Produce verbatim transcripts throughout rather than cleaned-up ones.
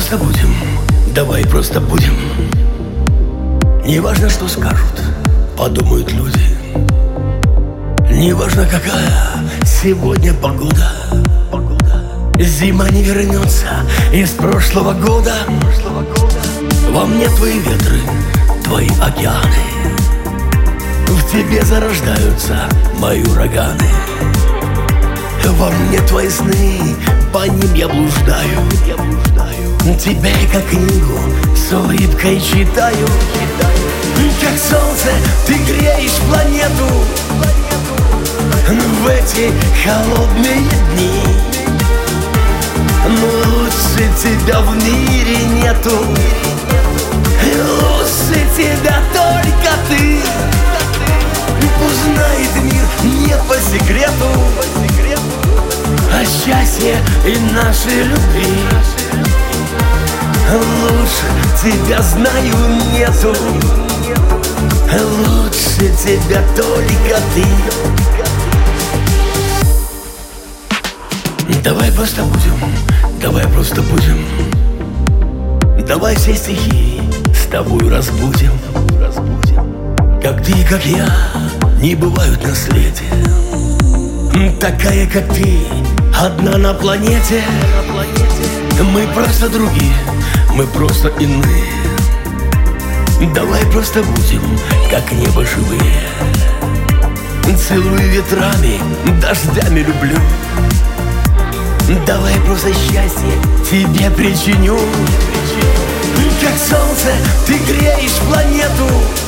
просто будем, давай просто будем. Не важно, что скажут, подумают люди. Не важно, какая сегодня погода. Зима не вернется из прошлого года. Во мне твои ветры, твои океаны. В тебе зарождаются мои ураганы. Во мне твои сны, по ним я блуждаю. Тебя я как книгу с улыбкой читаю. Как солнце ты греешь планету в эти холодные дни. Но лучше тебя в мире нету. Лучше тебя только ты. Узнает мир не по секрету о счастье и нашей любви. Лучше тебя знаю нету. Лучше тебя только ты. Давай просто будем, давай просто будем. Давай все стихи с тобой разбудим. Как ты и как я не бывают на свете. Такая, как ты, одна на планете. Мы просто другие, мы просто иные. Давай просто будем, как небо живые. Целую ветрами, дождями люблю. Давай просто счастье тебе причиню. Как солнце ты греешь планету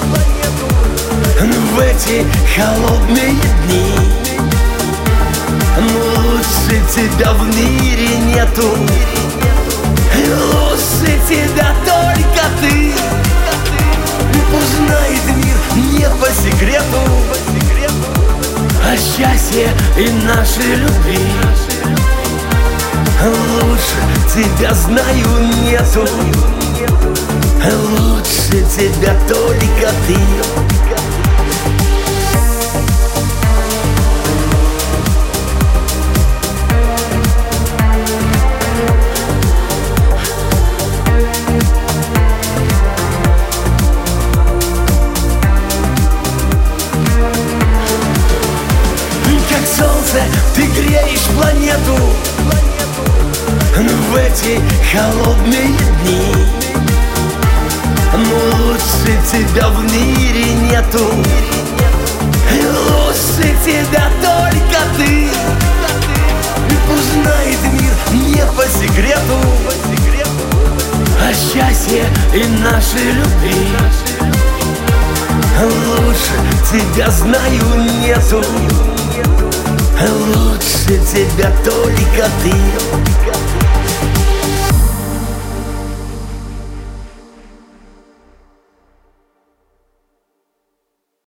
в эти холодные дни. Но лучше тебя в мире нету. Лучше тебя только ты. Узнает мир не по секрету о счастье и нашей любви. Лучше тебя знаю нету. Лучше тебя только ты. Как солнце ты греешь планету в эти холодные дни. Но лучше тебя в мире нету. Лучше тебя только ты. Узнает мир не по секрету о счастье и нашей любви. Лучше тебя знаю нету. Лучше тебя только ты.